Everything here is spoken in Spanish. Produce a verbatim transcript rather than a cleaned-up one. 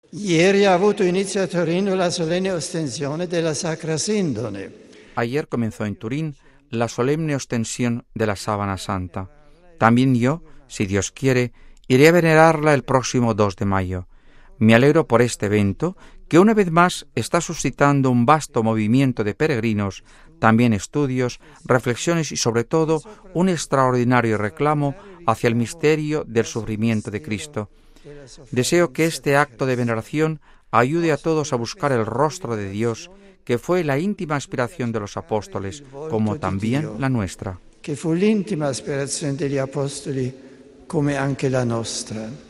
Ieri ha avuto inizio a Torino la solenne ostensione della Sacra Sindone. Ayer comenzó en Turín la solemne ostensión de la Sábana Santa. También yo, si Dios quiere, iré a venerarla el próximo dos de mayo. Me alegro por este evento, que una vez más está suscitando un vasto movimiento de peregrinos, también estudios, reflexiones y sobre todo un extraordinario reclamo hacia el misterio del sufrimiento de Cristo. Deseo que este acto de veneración ayude a todos a buscar el rostro de Dios, que fue la íntima aspiración de los apóstoles, como también la nuestra. Que fu l'íntima aspirazione degli apostoli, come anche la nostra.